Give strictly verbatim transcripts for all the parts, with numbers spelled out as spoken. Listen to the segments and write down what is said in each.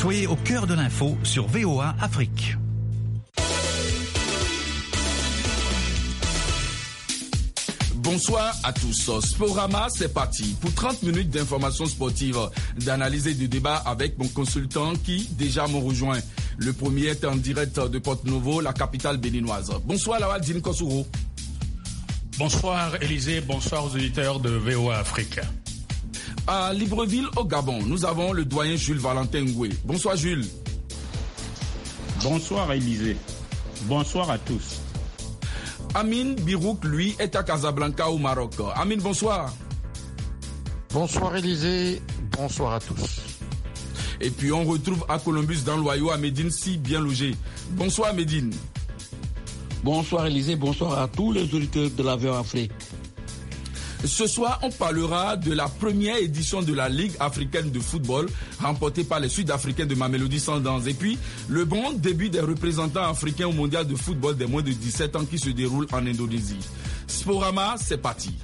Soyez au cœur de l'info sur V O A Afrique. Bonsoir à tous. Sporama, c'est parti pour trente minutes d'informations sportives, d'analyse et de débat avec mon consultant qui déjà me rejoint. Le premier est en direct de Porto-Novo, la capitale béninoise. Bonsoir Lawal Dine Kossouro. Bonsoir Élisée, bonsoir aux auditeurs de V O A Afrique. À Libreville, au Gabon, nous avons le doyen Jules Valentin Ngoué. Bonsoir Jules. Bonsoir Élisée. Bonsoir à tous. Amine Birouk, lui, est à Casablanca au Maroc. Amine, bonsoir. Bonsoir Élisée, bonsoir à tous. Et puis on retrouve à Columbus dans l'Ohio à Médine, si bien logé. Bonsoir Médine. Bonsoir Élisée, bonsoir à tous les auditeurs de la V O A Afrique. Ce soir, on parlera de la première édition de la Ligue africaine de football remportée par les Sud-Africains de Mamelodi Sundowns. Et puis, le bon début des représentants africains au mondial de football des moins de dix-sept ans qui se déroule en Indonésie. Sporama, c'est parti.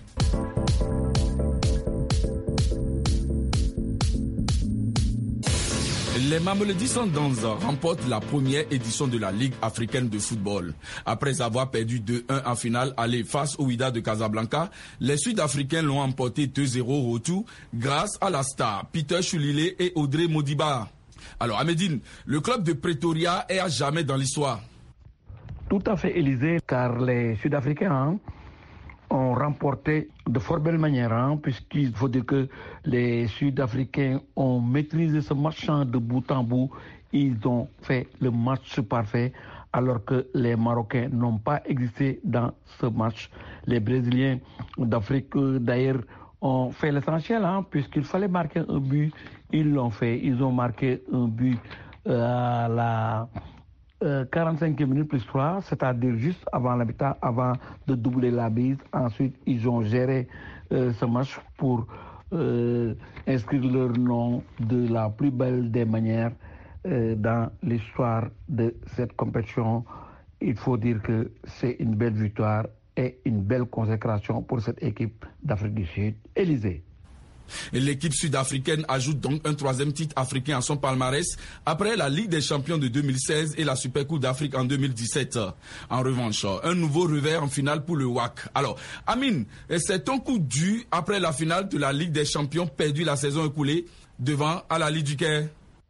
Les Mamelodi Sundowns remportent la première édition de la Ligue africaine de football. Après avoir perdu deux un en finale aller face au Wydad de Casablanca, les Sud-Africains l'ont emporté deux zéro au retour grâce à la star Peter Chulile et Audrey Modiba. Alors à Médine, le club de Pretoria est à jamais dans l'histoire. Tout à fait Élisée, car les Sud-Africains hein, ont remporté de fort belle manière, hein, puisqu'il faut dire que les Sud-Africains ont maîtrisé ce match de bout en bout. Ils ont fait le match parfait, alors que les Marocains n'ont pas existé dans ce match. Les Brésiliens d'Afrique, d'ailleurs, ont fait l'essentiel, hein, puisqu'il fallait marquer un but. Ils l'ont fait. Ils ont marqué un but euh, à la... Euh, quarante-cinq minutes plus trois, c'est-à-dire juste avant l'habitat, avant de doubler la bise. Ensuite, ils ont géré euh, ce match pour euh, inscrire leur nom de la plus belle des manières euh, dans l'histoire de cette compétition. Il faut dire que c'est une belle victoire et une belle consécration pour cette équipe d'Afrique du Sud. Élisée. L'équipe sud-africaine ajoute donc un troisième titre africain à son palmarès après la Ligue des champions de deux mille seize et la Super Coupe d'Afrique en deux mille dix-sept. En revanche, un nouveau revers en finale pour le W A C. Alors, Amine, c'est un coup dû après la finale de la Ligue des champions perdue la saison écoulée devant Al Ahly du Caire.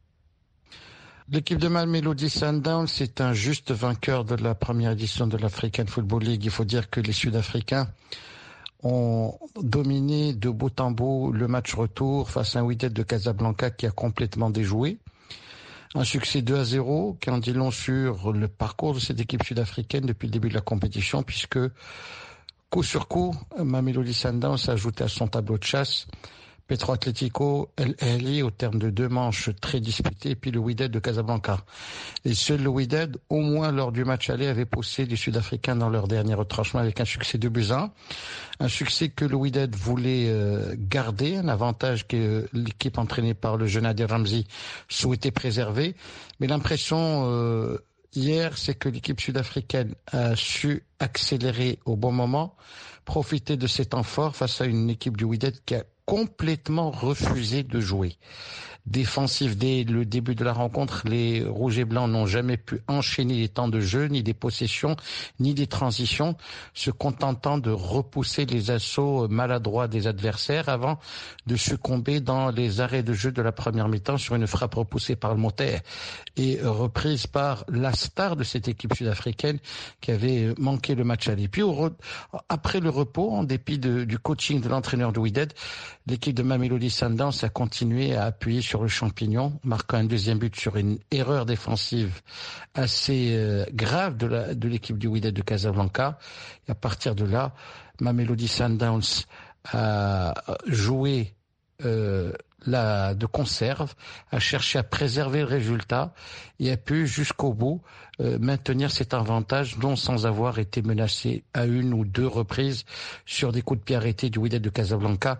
L'équipe de Mamelodi Sundowns est un juste vainqueur de la première édition de l'African Football League. Il faut dire que les Sud-Africains ont dominé de bout en bout le match retour face à un Wydad de Casablanca qui a complètement déjoué. Un succès deux à zéro qui en dit long sur le parcours de cette équipe sud-africaine depuis le début de la compétition, puisque coup sur coup, Mamelodi Sundowns a ajouté à son tableau de chasse Petro Atlético, El Ahly au terme de deux manches très disputées, et puis le Wydad de Casablanca. Et seul le Wydad, au moins lors du match aller, avait poussé les Sud-Africains dans leur dernier retranchement avec un succès de buts à un. Un succès que le Wydad voulait euh, garder, un avantage que l'équipe entraînée par le jeune Adil Ramzi souhaitait préserver. Mais l'impression euh, hier, c'est que l'équipe sud-africaine a su accélérer au bon moment, profiter de ces temps forts face à une équipe du Wydad qui a complètement refusé de jouer. Défensif dès le début de la rencontre, les rouges et blancs n'ont jamais pu enchaîner les temps de jeu, ni des possessions, ni des transitions, se contentant de repousser les assauts maladroits des adversaires avant de succomber dans les arrêts de jeu de la première mi-temps sur une frappe repoussée par le Monter et reprise par la star de cette équipe sud-africaine qui avait manqué le match aller. Puis au re... après le repos, en dépit de, du coaching de l'entraîneur de Wydad, l'équipe de Mamelodi Sundowns a continué à appuyer sur le champignon, marquant un deuxième but sur une erreur défensive assez euh, grave de, la, de l'équipe du Wydad de Casablanca. Et à partir de là, Mamelodi Sundowns a joué euh, la, de conserve, a cherché à préserver le résultat et a pu jusqu'au bout euh, maintenir cet avantage, non sans avoir été menacé à une ou deux reprises sur des coups de pied arrêtés du Wydad de Casablanca,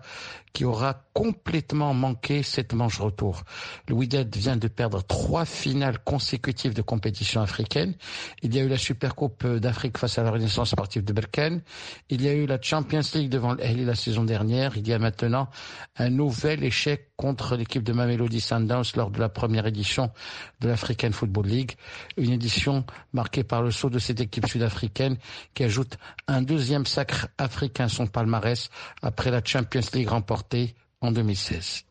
qui aura complètement manqué cette manche retour. Le Wydad vient de perdre trois finales consécutives de compétition africaine. Il y a eu la Supercoupe d'Afrique face à la Renaissance sportive de Berkane. Il y a eu la Champions League devant l'Ahly la saison dernière. Il y a maintenant un nouvel échec contre l'équipe de Mamelodi Sundowns lors de la première édition de l'African Football League. Une édition marquée par le saut de cette équipe sud-africaine qui ajoute un deuxième sacre africain à son palmarès après la Champions League remportée en deux mille seize.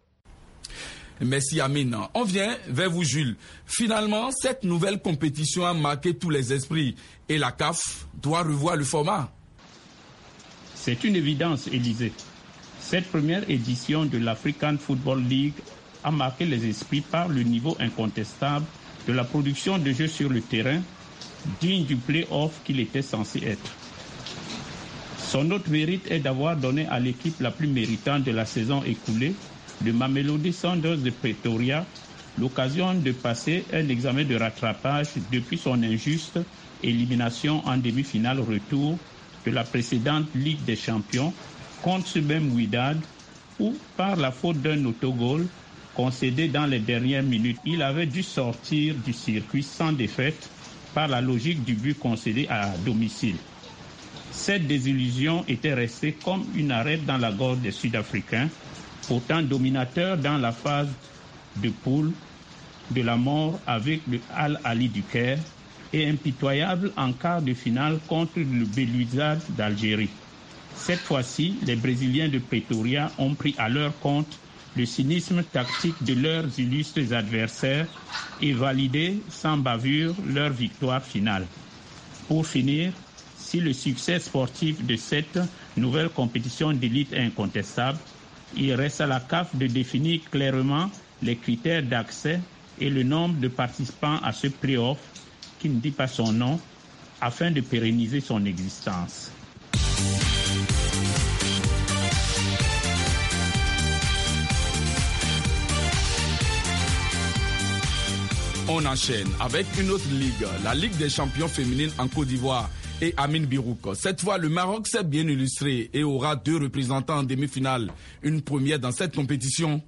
Merci Amine. On vient vers vous Jules. Finalement, cette nouvelle compétition a marqué tous les esprits et la C A F doit revoir le format. C'est une évidence, Élysée. Cette première édition de l'African Football League a marqué les esprits par le niveau incontestable de la production de jeux sur le terrain, digne du play-off qu'il était censé être. Son autre mérite est d'avoir donné à l'équipe la plus méritante de la saison écoulée, le Mamelodi Sundowns de Pretoria, l'occasion de passer un examen de rattrapage depuis son injuste élimination en demi-finale retour de la précédente Ligue des Champions contre ce même Wydad, où, par la faute d'un autogol concédé dans les dernières minutes, il avait dû sortir du circuit sans défaite par la logique du but concédé à domicile. Cette désillusion était restée comme une arête dans la gorge des Sud-Africains, pourtant dominateurs dans la phase de poule de la mort avec le Al Ahly du Caire et impitoyable en quart de finale contre le Belouizzad d'Algérie. Cette fois-ci, les Brésiliens de Pretoria ont pris à leur compte le cynisme tactique de leurs illustres adversaires et validé sans bavure leur victoire finale. Pour finir, si le succès sportif de cette nouvelle compétition d'élite est incontestable, il reste à la C A F de définir clairement les critères d'accès et le nombre de participants à ce play-off, qui ne dit pas son nom, afin de pérenniser son existence. On enchaîne avec une autre ligue, la Ligue des champions féminines en Côte d'Ivoire et Amine Birouk. Cette fois, le Maroc s'est bien illustré et aura deux représentants en demi-finale. Une première dans cette compétition.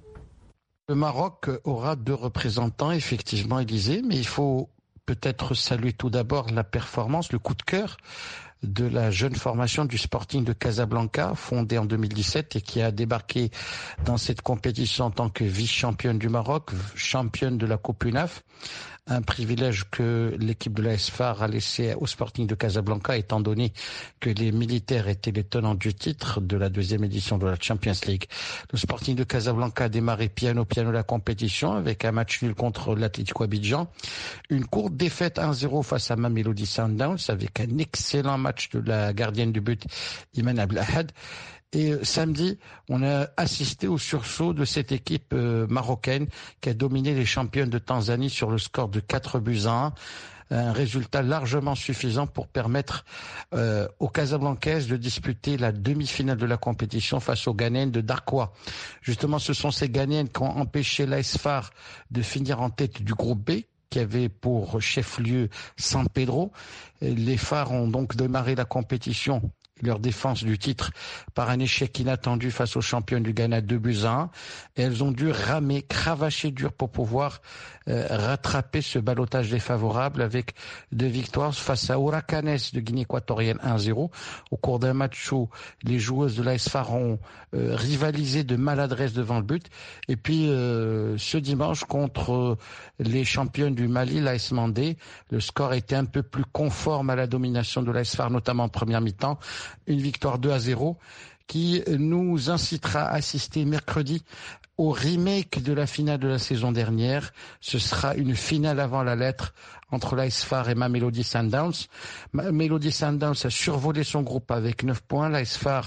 Le Maroc aura deux représentants, effectivement, Élysée, mais il faut peut-être saluer tout d'abord la performance, le coup de cœur de la jeune formation du Sporting de Casablanca, fondée en deux mille dix-sept et qui a débarqué dans cette compétition en tant que vice-championne du Maroc, championne de la Coupe U N A F. Un privilège que l'équipe de l'A S F A R a laissé au Sporting de Casablanca, étant donné que les militaires étaient les tenants du titre de la deuxième édition de la Champions League. Le Sporting de Casablanca a démarré piano piano la compétition avec un match nul contre l'Atlético Abidjan. Une courte défaite un zéro face à Mamelodi Sundowns avec un excellent match de la gardienne du but, Iman Abdelahad. Et samedi, on a assisté au sursaut de cette équipe euh, marocaine qui a dominé les championnes de Tanzanie sur le score de quatre buts à un. Un résultat largement suffisant pour permettre euh, aux Casablancaises de disputer la demi-finale de la compétition face aux Ghanéennes de Darkwa. Justement, ce sont ces Ghanéennes qui ont empêché l'A S F A R de finir en tête du groupe B, qui avait pour chef-lieu San Pedro. Les F A R ont donc démarré la compétition, leur défense du titre, par un échec inattendu face aux championnes du Ghana, deux buts à un. Et elles ont dû ramer, cravacher dur pour pouvoir euh, rattraper ce ballottage défavorable avec deux victoires face à Huracanes de Guinée équatorienne un zéro. Au cours d'un match où les joueuses de l'A S F A R ont euh, rivalisé de maladresse devant le but. Et puis euh, ce dimanche contre euh, les championnes du Mali, l'A S Mandé, le score était un peu plus conforme à la domination de l'A S F A R, notamment en première mi-temps. Une victoire deux à zéro qui nous incitera à assister mercredi au remake de la finale de la saison dernière. Ce sera une finale avant la lettre entre l'A S F A R et Mamelodi Sundowns. Mamelodi Sundowns a survolé son groupe avec neuf points. L'A S F A R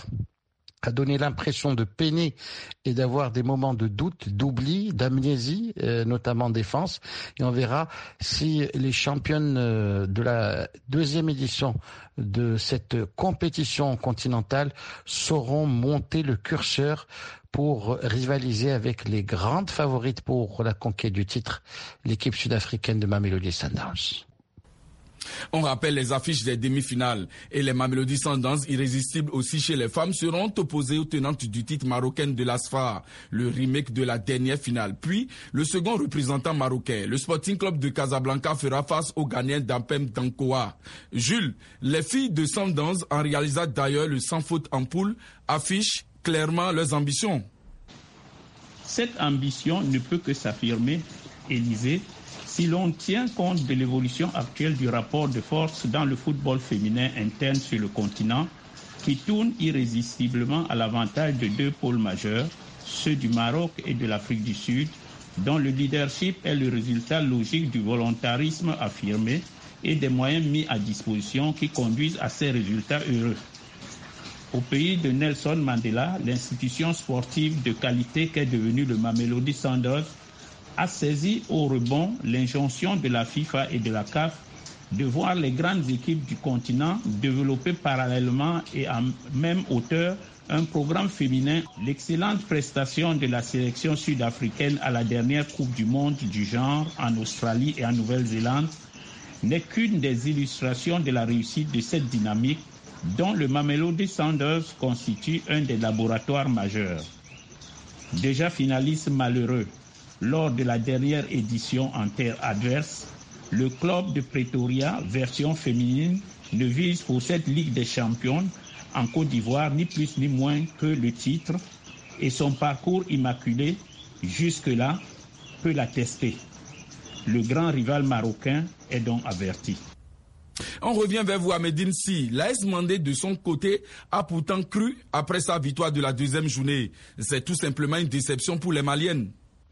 a donné l'impression de peiner et d'avoir des moments de doute, d'oubli, d'amnésie, euh, notamment en défense. Et on verra si les championnes euh, de la deuxième édition de cette compétition continentale sauront monter le curseur pour rivaliser avec les grandes favorites pour la conquête du titre, l'équipe sud-africaine de Mamelodi Sundowns. On rappelle les affiches des demi-finales et les Mamelody Sundowns irrésistibles aussi chez les femmes seront opposées aux tenantes du titre marocain de l'A S F A, le remake de la dernière finale. Puis, le second représentant marocain, le Sporting Club de Casablanca, fera face aux gagnants d'Ampem d'Ankoa. Jules, les filles de Sundowns, en réalisant d'ailleurs le sans faute en poule, affichent clairement leurs ambitions. Cette ambition ne peut que s'affirmer, Élysée, si l'on tient compte de l'évolution actuelle du rapport de force dans le football féminin interne sur le continent, qui tourne irrésistiblement à l'avantage de deux pôles majeurs, ceux du Maroc et de l'Afrique du Sud, dont le leadership est le résultat logique du volontarisme affirmé et des moyens mis à disposition qui conduisent à ces résultats heureux. Au pays de Nelson Mandela, l'institution sportive de qualité qu'est devenue le Mamelody Sundowns a saisi au rebond l'injonction de la FIFA et de la C A F de voir les grandes équipes du continent développer parallèlement et à même hauteur un programme féminin. L'excellente prestation de la sélection sud-africaine à la dernière Coupe du Monde du genre en Australie et en Nouvelle-Zélande n'est qu'une des illustrations de la réussite de cette dynamique dont le Mamelody Sundowns constitue un des laboratoires majeurs. Déjà finaliste malheureux lors de la dernière édition en terre adverse, le club de Pretoria, version féminine, ne vise pour cette Ligue des Champions en Côte d'Ivoire ni plus ni moins que le titre et son parcours immaculé jusque-là peut l'attester. Le grand rival marocain est donc averti. On revient vers vous, Ahmedine Si. L'A S Mandé, de son côté, a pourtant cru après sa victoire de la deuxième journée. C'est tout simplement une déception pour les Maliennes.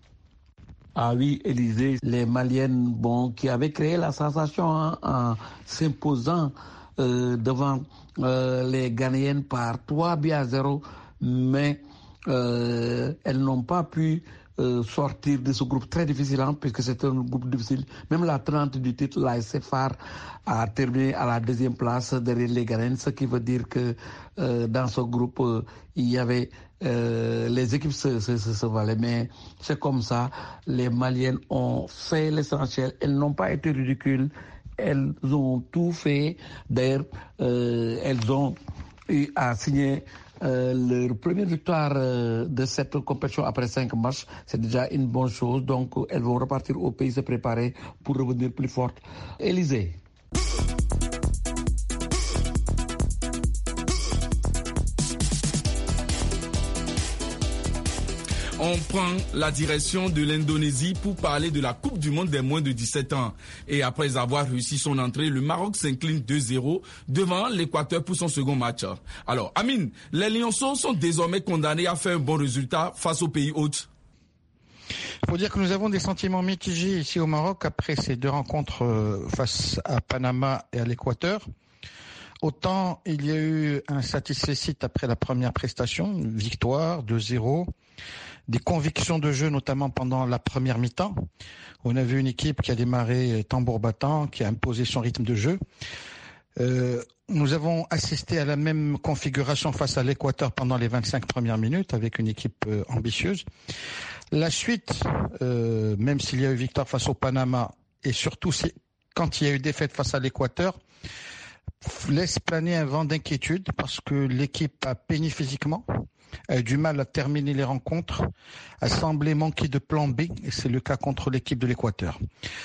Ah oui, Élysée, les Maliennes bon, qui avaient créé la sensation hein, en s'imposant euh, devant euh, les Ghanéennes par trois buts à zéro, mais euh, elles n'ont pas pu euh, sortir de ce groupe très difficile, hein, puisque c'est un groupe difficile. Même la trente du titre, la S F A R a terminé à la deuxième place derrière les Ghanéennes, ce qui veut dire que euh, dans ce groupe, euh, il y avait Euh, les équipes se, se, se, se valaient, mais c'est comme ça. Les Maliennes ont fait l'essentiel. Elles n'ont pas été ridicules. Elles ont tout fait. D'ailleurs, euh, elles ont eu à signer euh, leur première victoire euh, de cette compétition après cinq matchs. C'est déjà une bonne chose. Donc, elles vont repartir au pays se préparer pour revenir plus fortes. Élysée. On prend la direction de l'Indonésie pour parler de la Coupe du Monde des moins de dix-sept ans. Et après avoir réussi son entrée, le Maroc s'incline deux zéro devant l'Équateur pour son second match. Alors, Amine, les Lionceaux sont désormais condamnés à faire un bon résultat face au pays hôte. Il faut dire que nous avons des sentiments mitigés ici au Maroc après ces deux rencontres face à Panama et à l'Équateur. Autant il y a eu un satisfecit après la première prestation, une victoire deux zéro, des convictions de jeu notamment pendant la première mi-temps. On a vu une équipe qui a démarré tambour battant, qui a imposé son rythme de jeu. Euh, nous avons assisté à la même configuration face à l'Équateur pendant les vingt-cinq premières minutes avec une équipe euh, ambitieuse. La suite, euh, même s'il y a eu victoire face au Panama et surtout si, quand il y a eu défaite face à l'Équateur, laisse planer un vent d'inquiétude parce que l'équipe a peiné physiquement, a eu du mal à terminer les rencontres, a semblé manquer de plan B, et c'est le cas contre l'équipe de l'Équateur.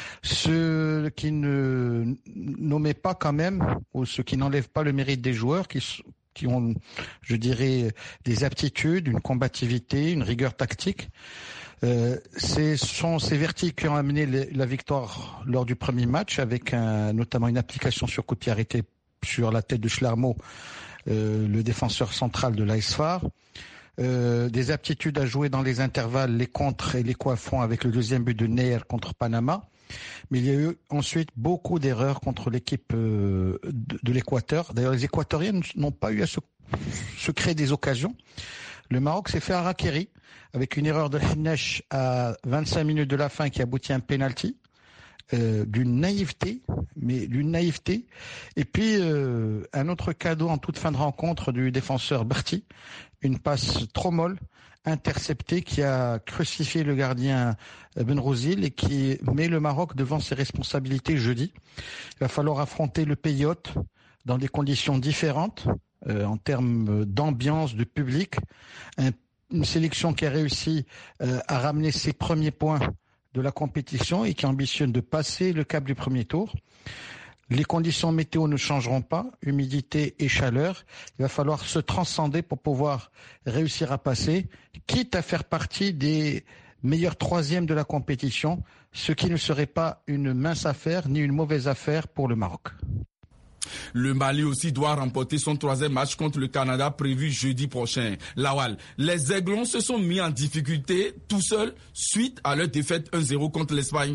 Ce qui ne nommait pas quand même, ou ce qui n'enlève pas le mérite des joueurs qui, qui ont, je dirais, des aptitudes, une combativité, une rigueur tactique. Euh, ce sont ces vertiges qui ont amené les, la victoire lors du premier match, avec un, notamment une application sur coup de pied arrêté sur la tête de Schlarmo, euh, le défenseur central de l'A S F A R. Euh, des aptitudes à jouer dans les intervalles, les contres et les coiffons avec le deuxième but de Neyer contre Panama. Mais il y a eu ensuite beaucoup d'erreurs contre l'équipe euh, de, de l'Équateur. D'ailleurs, les Équatoriennes n'ont pas eu à se, se créer des occasions. Le Maroc s'est fait harakiri avec une erreur de Hinesh à vingt-cinq minutes de la fin qui aboutit à un penalty. Euh, d'une naïveté, mais d'une naïveté. Et puis, euh, un autre cadeau en toute fin de rencontre du défenseur Berti, une passe trop molle, intercepté, qui a crucifié le gardien Benrouzil et qui met le Maroc devant ses responsabilités jeudi. Il va falloir affronter le Pays hôte dans des conditions différentes euh, en termes d'ambiance, de public. Un, une sélection qui a réussi euh, à ramener ses premiers points de la compétition et qui ambitionne de passer le cap du premier tour. Les conditions météo ne changeront pas, humidité et chaleur. Il va falloir se transcender pour pouvoir réussir à passer, quitte à faire partie des meilleurs troisièmes de la compétition, ce qui ne serait pas une mince affaire ni une mauvaise affaire pour le Maroc. Le Mali aussi doit remporter son troisième match contre le Canada prévu jeudi prochain. Lawal, les Aiglons se sont mis en difficulté tout seuls suite à leur défaite un zéro contre l'Espagne.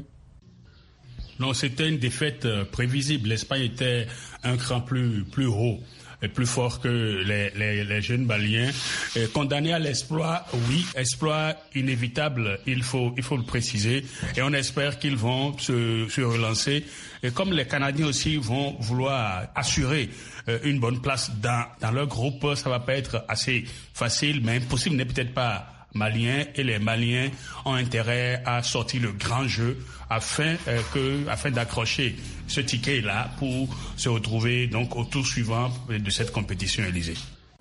Non, c'était une défaite euh, prévisible. L'Espagne était un cran plus, plus haut et plus fort que les, les, les jeunes Maliens. Et condamnés à l'exploit, oui, exploit inévitable, il faut, il faut le préciser. Et on espère qu'ils vont se, se relancer. Et comme les Canadiens aussi vont vouloir assurer euh, une bonne place dans, dans leur groupe, ça va pas être assez facile, mais impossible n'est peut-être pas Maliens, et les Maliens ont intérêt à sortir le grand jeu afin euh, que, afin d'accrocher ce ticket-là pour se retrouver donc au tour suivant de cette compétition, Élysée.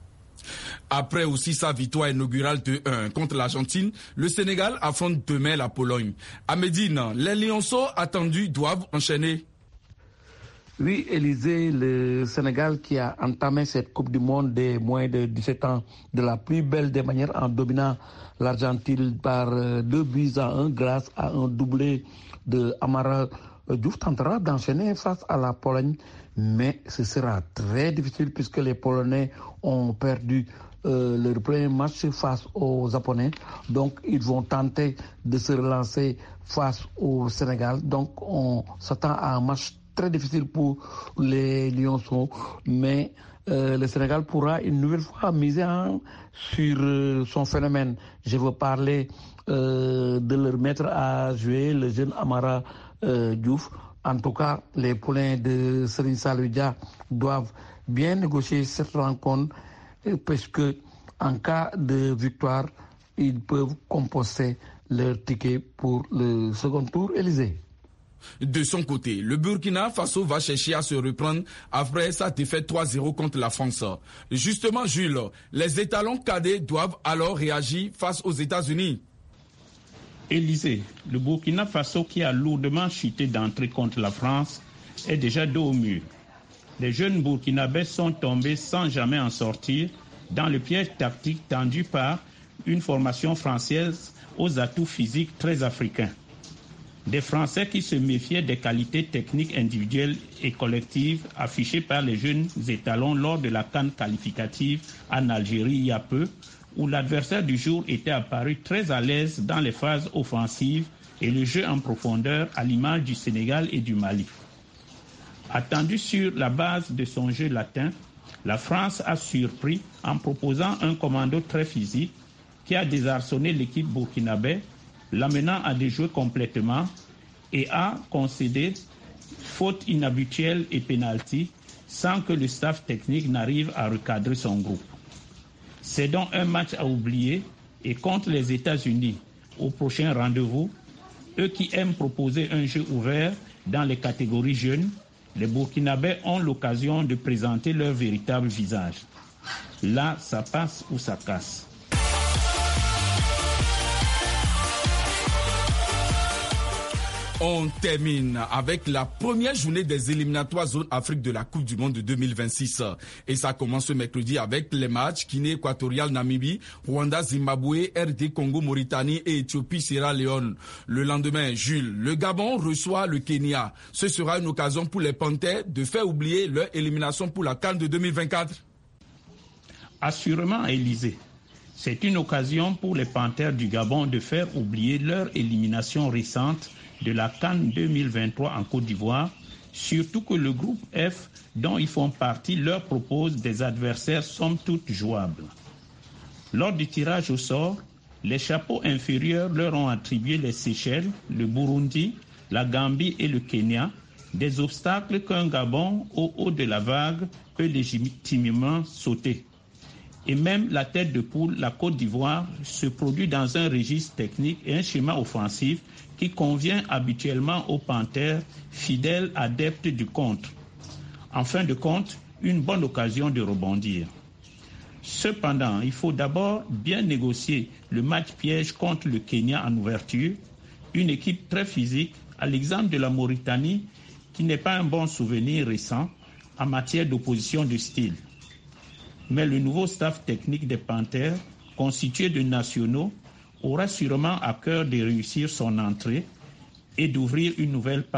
Après aussi sa victoire inaugurale de un contre l'Argentine, le Sénégal affronte demain la Pologne. À Médine, les Lionceaux attendus doivent enchaîner. Oui, Élysée, le Sénégal qui a entamé cette Coupe du Monde des moins de dix-sept ans de la plus belle des manières en dominant l'Argentine par deux buts à un grâce à un doublé de Amara Diouf tentera d'enchaîner face à la Pologne, mais ce sera très difficile puisque les Polonais ont perdu euh, leur premier match face aux Japonais, donc ils vont tenter de se relancer face au Sénégal, donc on s'attend à un match très difficile pour les Lionceaux, mais euh, le Sénégal pourra une nouvelle fois miser hein, sur euh, son phénomène. Je veux parler euh, de leur maître à jouer, le jeune Amara euh, Diouf. En tout cas, les poulains de Serigne Saliou Dia doivent bien négocier cette rencontre parce que en cas de victoire, ils peuvent composter leur ticket pour le second tour, Élysée. De son côté, le Burkina Faso va chercher à se reprendre après sa défaite trois zéro contre la France. Justement, Jules, les étalons cadets doivent alors réagir face aux États-Unis. Élysée, le Burkina Faso qui a lourdement chuté d'entrée contre la France est déjà dos au mur. Les jeunes Burkinabés sont tombés sans jamais en sortir dans le piège tactique tendu par une formation française aux atouts physiques très africains. Des Français qui se méfiaient des qualités techniques individuelles et collectives affichées par les jeunes étalons lors de la CAN qualificative en Algérie il y a peu, où l'adversaire du jour était apparu très à l'aise dans les phases offensives et le jeu en profondeur à l'image du Sénégal et du Mali. Attendu sur la base de son jeu latin, la France a surpris en proposant un commando très physique qui a désarçonné l'équipe burkinabé, l'amenant à déjouer complètement et a concédé faute inhabituelle et pénalty sans que le staff technique n'arrive à recadrer son groupe. C'est donc un match à oublier et contre les États-Unis au prochain rendez-vous, eux qui aiment proposer un jeu ouvert dans les catégories jeunes, les Burkinabés ont l'occasion de présenter leur véritable visage. Là, ça passe ou ça casse. On termine avec la première journée des éliminatoires zone Afrique de la Coupe du Monde de deux mille vingt-six. Et ça commence ce mercredi avec les matchs Guinée équatoriale, Namibie, Rwanda, Zimbabwe, R D Congo, Mauritanie et Éthiopie, Sierra Leone. Le lendemain, Jules, le Gabon reçoit le Kenya. Ce sera une occasion pour les Panthères de faire oublier leur élimination pour la CAN de deux mille vingt-quatre. Assurément, Élysée. C'est une occasion pour les Panthères du Gabon de faire oublier leur élimination récente de la CAN deux mille vingt-trois en Côte d'Ivoire, surtout que le groupe F, dont ils font partie, leur propose des adversaires somme toute jouables. Lors du tirage au sort, les chapeaux inférieurs leur ont attribué les Seychelles, le Burundi, la Gambie et le Kenya, des obstacles qu'un Gabon au haut de la vague peut légitimement sauter. Et même la tête de poule, la Côte d'Ivoire, se produit dans un registre technique et un schéma offensif qui convient habituellement aux Panthères, fidèles adeptes du contre. En fin de compte, une bonne occasion de rebondir. Cependant, il faut d'abord bien négocier le match piège contre le Kenya en ouverture, une équipe très physique, à l'exemple de la Mauritanie, qui n'est pas un bon souvenir récent en matière d'opposition de style. Mais le nouveau staff technique des Panthères, constitué de nationaux, aura sûrement à cœur de réussir son entrée et d'ouvrir une nouvelle page.